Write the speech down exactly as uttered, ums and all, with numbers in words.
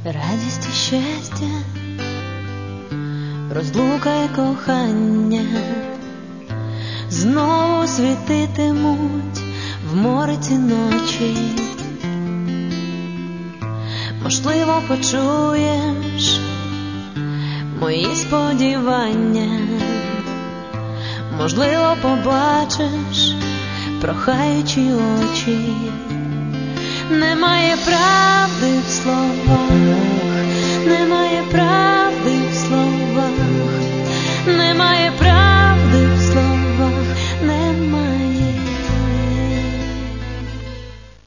радість і щастя, розлука і кохання знову світитимуть в морі ці ночі. Можливо, почуєш мої сподівання, можливо, побачиш прохаючі очі. Немає правди в словах,